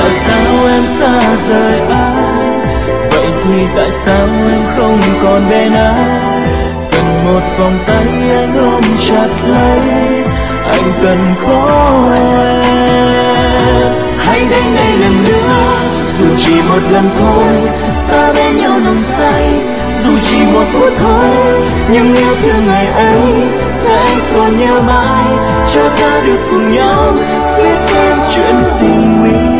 Mà sao em xa rời anh? Vậy thì tại sao em không còn bên anh? Cần một vòng tay anh ôm chặt lấy, anh cần có em. Hãy đến đây lần nữa, dù chỉ một lần thôi, ta bên nhau nồng say. Dù chỉ một phút thôi, nhưng yêu thương ngày ấy sẽ còn nhớ mãi. Cho ta được cùng nhau viết thêm chuyện tình mình.